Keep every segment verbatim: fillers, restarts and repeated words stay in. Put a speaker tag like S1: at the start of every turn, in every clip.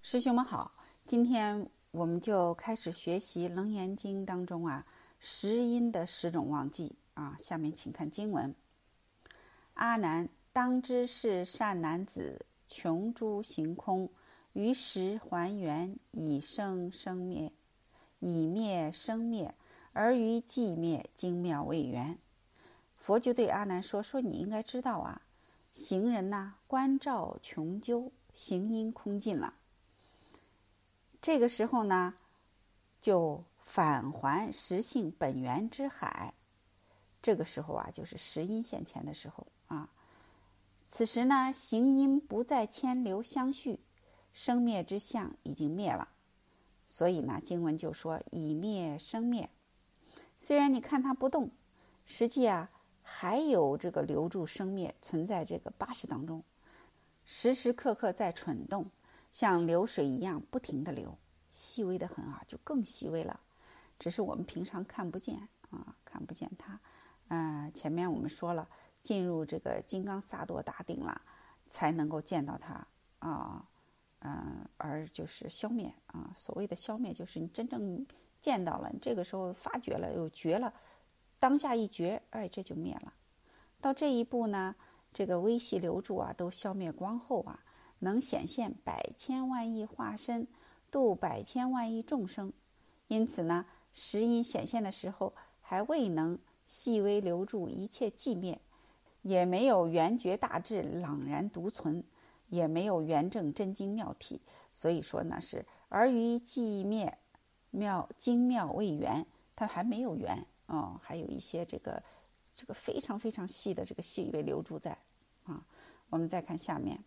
S1: 师兄们好，今天我们就开始学习《楞严经》当中啊十因的十种妄记啊。下面请看经文：阿难，当知是善男子，穷诸行空，于时还原，以生生灭，以灭生灭，而于寂灭，精妙未圆。佛就对阿难说：说你应该知道啊，行人呐、啊，观照穷究，行因空尽了。这个时候呢，就返还实性本源之海。这个时候啊，就是十因现前的时候啊。此时呢，行因不再牵流相续，生灭之相已经灭了。所以呢，经文就说以灭生灭。虽然你看它不动，实际啊还有这个留住生灭存在这个八识当中，时时刻刻在蠢动，像流水一样不停地流，细微的很啊，就更细微了，只是我们平常看不见啊，看不见它。呃，前面我们说了，进入这个金刚萨埵大定了，才能够见到它啊，嗯、呃，而就是消灭啊。所谓的消灭，就是你真正见到了，这个时候发觉了，又觉了，当下一觉，哎，这就灭了。到这一步呢，这个微细流注啊，都消灭光后啊，能显现百千万亿化身，度百千万亿众生。因此呢，十因显现的时候，还未能细微流注一切寂灭，也没有圆觉大智朗然独存，也没有圆正真经妙体。所以说呢，是而于寂灭妙精妙未圆，它还没有圆哦，还有一些这个这个非常非常细的这个细微流注在啊。我们再看下面，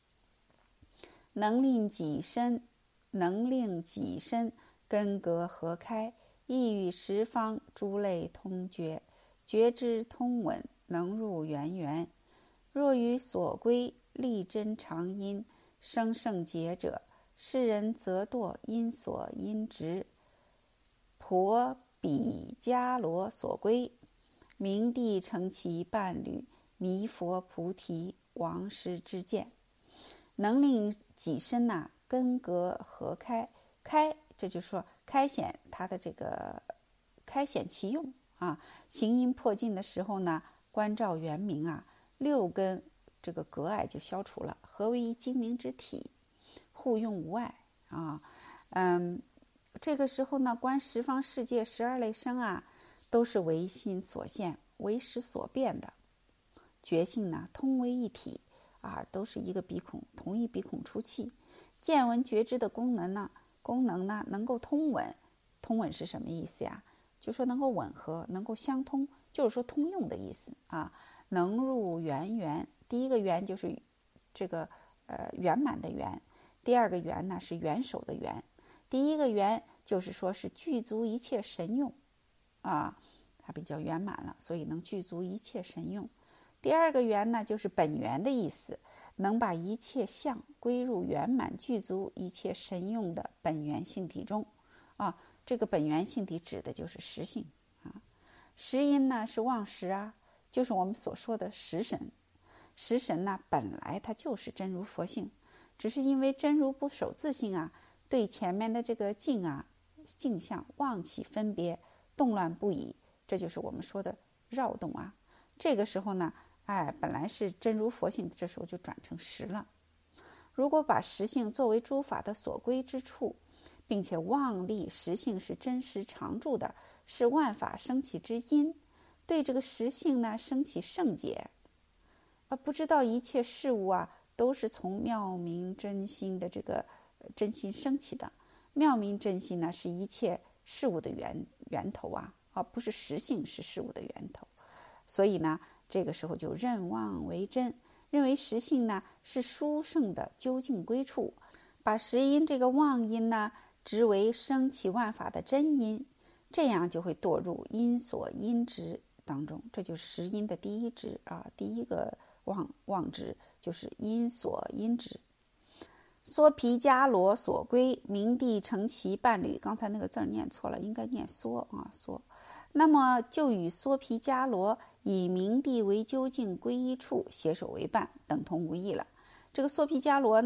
S1: 能令己身，能令己身根格合开，亦与十方诸类通觉，觉知通稳，能入圆圆。若于所归力真常因，生胜劫者，世人则堕因所因执。婆比迦罗所归，明帝成其伴侣，弥佛菩提王师之见。能令己身呐、啊、根格合开，开这就是说开显它的这个开显其用啊。行因破尽的时候呢，观照圆明啊，六根这个隔碍就消除了，合为一精明之体，互用无碍啊。嗯，这个时候呢，观十方世界十二类生啊，都是唯心所现，唯识所变的。觉性呢，通为一体啊，都是一个鼻孔，同一鼻孔出气。见闻觉知的功能呢，功能呢能够通吻。通吻是什么意思呀？就说能够吻合，能够相通，就是说通用的意思啊。能入圆圆，第一个圆就是这个呃圆满的圆，第二个圆呢是元首的圆。第一个圆就是说是具足一切神用啊，它比较圆满了，所以能具足一切神用。第二个圆呢就是本源的意思，能把一切相归入圆满具足一切神用的本源性体中啊。这个本源性体指的就是实性啊。实因呢是妄实啊，就是我们所说的实神。实神呢本来它就是真如佛性，只是因为真如不守自性啊，对前面的这个境啊境相妄起分别，动乱不已，这就是我们说的绕动啊。这个时候呢，哎，本来是真如佛性，这时候就转成实了。如果把实性作为诸法的所归之处，并且妄立实性是真实常住的，是万法生起之因，对这个实性呢生起圣解，而不知道一切事物啊都是从妙明真心的这个真心升起的。妙明真心呢是一切事物的源源头啊，而不是实性是事物的源头。所以呢，这个时候就认妄为真，认为实性呢是殊胜的究竟归处，把实因这个妄因呢执为生起万法的真因，这样就会堕入因所因执当中。这就是实因的第一执啊，第一个妄妄执就是因所因执。梭毗迦罗所归，明帝成其伴侣。刚才那个字念错了，应该念梭啊梭。那么就与梭毗迦罗以明帝为究竟归一处，携手为伴，等同无异了。这个梭毗迦罗呢，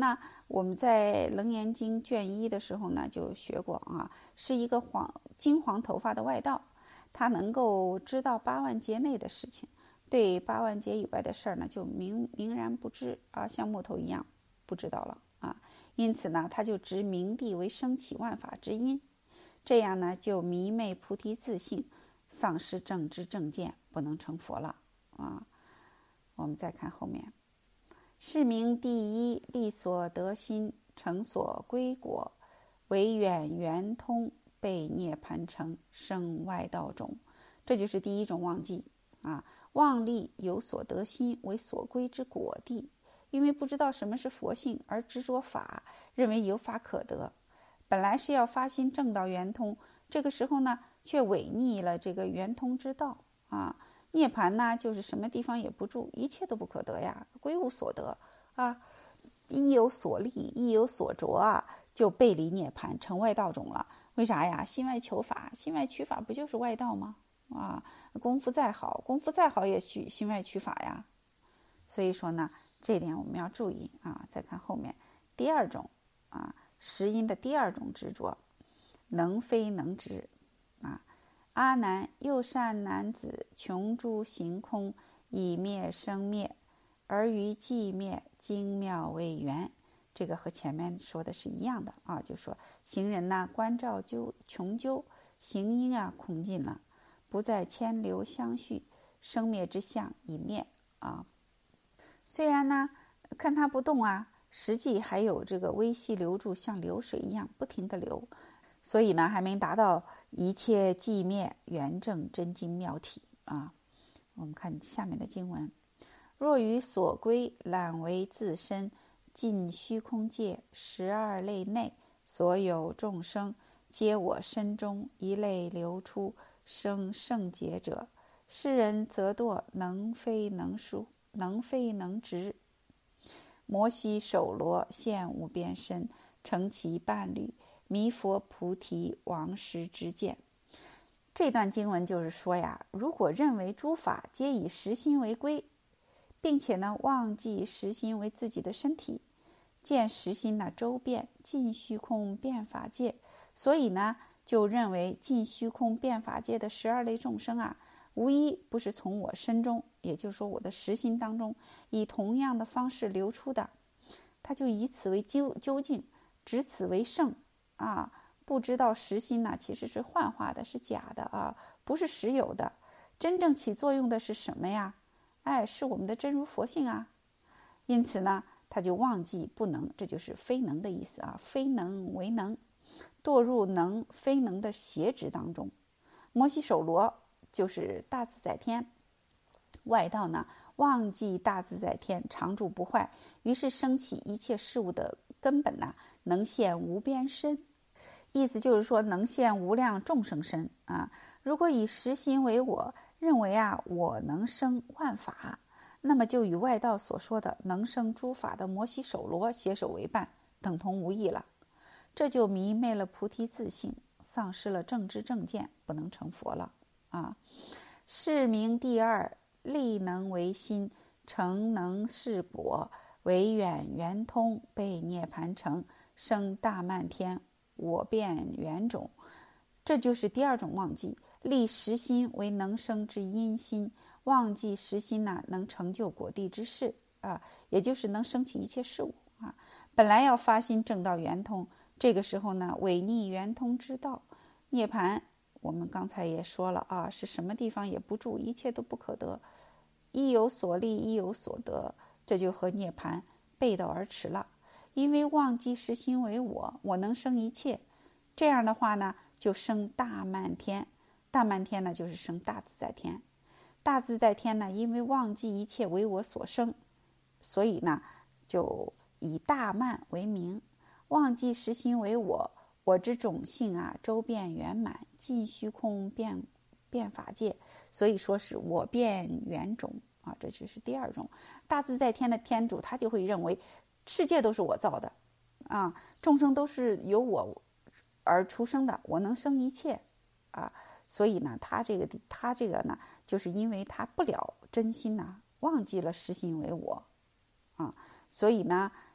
S1: 我们在《楞严经》卷一的时候呢，就学过啊，是一个黄金黄头发的外道，他能够知道八万劫内的事情，对八万劫以外的事儿呢，就明明然不知啊，像木头一样不知道了啊。因此呢，他就执明地为升起万法之因，这样呢，就迷昧菩提自性，丧失正知正见，不能成佛了啊。我们再看后面。是名第一，力所得心，成所归果，为远圆通，被涅盘成，生外道种。这就是第一种妄记啊，妄力有所得心为所归之果地，因为不知道什么是佛性而执着法，认为有法可得。本来是要发心正道圆通，这个时候呢，却违逆了这个圆通之道啊。涅槃呢，就是什么地方也不住，一切都不可得呀，归无所得啊，一有所立，一有所着啊，就背离涅槃，成外道种了。为啥呀？心外求法，心外取法不就是外道吗？啊，功夫再好，功夫再好也许心外取法呀。所以说呢，这点我们要注意啊。再看后面第二种啊，识因的第二种执着，能非能执啊。阿难，又善男子，穷诸行空，以灭生灭，而于寂灭，精妙为缘。这个和前面说的是一样的啊，就说行人呢，观照究穷究，行因啊空尽了，不再牵流相续，生灭之相已灭啊。虽然呢，看它不动啊，实际还有这个微细流注，像流水一样不停的流。所以呢，还没达到一切寂灭圆正真经妙体啊。我们看下面的经文：若于所归览为自身，尽虚空界十二类内所有众生，皆我身中一类流出，生圣劫者，是人则堕能非能疏，能非能执。摩悉首罗现无边身，成其伴侣，弥佛菩提王师之见。这段经文就是说呀，如果认为诸法皆以实心为归，并且呢忘记实心为自己的身体，见实心呢周遍尽虚空变法界，所以呢就认为尽虚空变法界的十二类众生啊，无一不是从我身中，也就是说我的实心当中，以同样的方式流出的，他就以此为究究竟，执此为圣啊。不知道实心呢其实是幻化的，是假的啊，不是实有的。真正起作用的是什么呀？哎，是我们的真如佛性啊。因此呢，他就忘记不能，这就是非能的意思啊，非能为能，堕入能非能的邪执当中。摩悉首罗就是大自在天，外道呢忘记大自在天常住不坏，于是升起一切事物的根本呢，能现无边身。意思就是说能现无量众生身啊。如果以实心为我，认为啊我能生万法，那么就与外道所说的能生诸法的摩悉首罗携手为伴，等同无异了。这就迷昧了菩提自性，丧失了正知正见，不能成佛了啊。是名第二，力能为心，成能是果，为远圆通，被涅盘成，生大漫天，我变圆种。这就是第二种忘记，立实心为能生之因心，忘记实心呢能成就果地之事啊，也就是能生起一切事物啊。本来要发心正道圆通，这个时候呢违逆圆通之道，涅盘我们刚才也说了啊，是什么地方也不住，一切都不可得，一有所立，一有所得，这就和涅盘背道而驰了。因为忘记实心为我，我能生一切，这样的话呢就生大漫天。大漫天呢就是生大自在天。大自在天呢因为忘记一切为我所生，所以呢就以大漫为名，忘记实心为我，我之种性啊周遍圆满，尽虚空变变法界，所以说是我变圆种啊。这就是第二种。大自在天的天主他就会认为世界都是我造的啊，众生都是由我而出生的，我能生一切啊。所以呢他这个他这个呢就是因为他不了真心呐、啊，忘记了实心为我啊，所以呢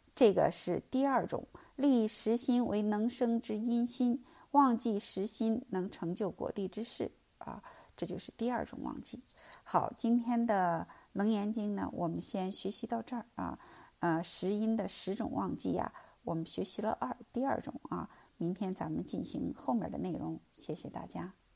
S1: 这个是第二种，立实心为能生之因心，忘记实心能成就果地之事啊，这就是第二种忘记。好，今天的楞严经呢，我们先学习到这儿啊。呃，十因的十种忘记呀、啊，我们学习了二第二种啊，明天咱们进行后面的内容。谢谢大家。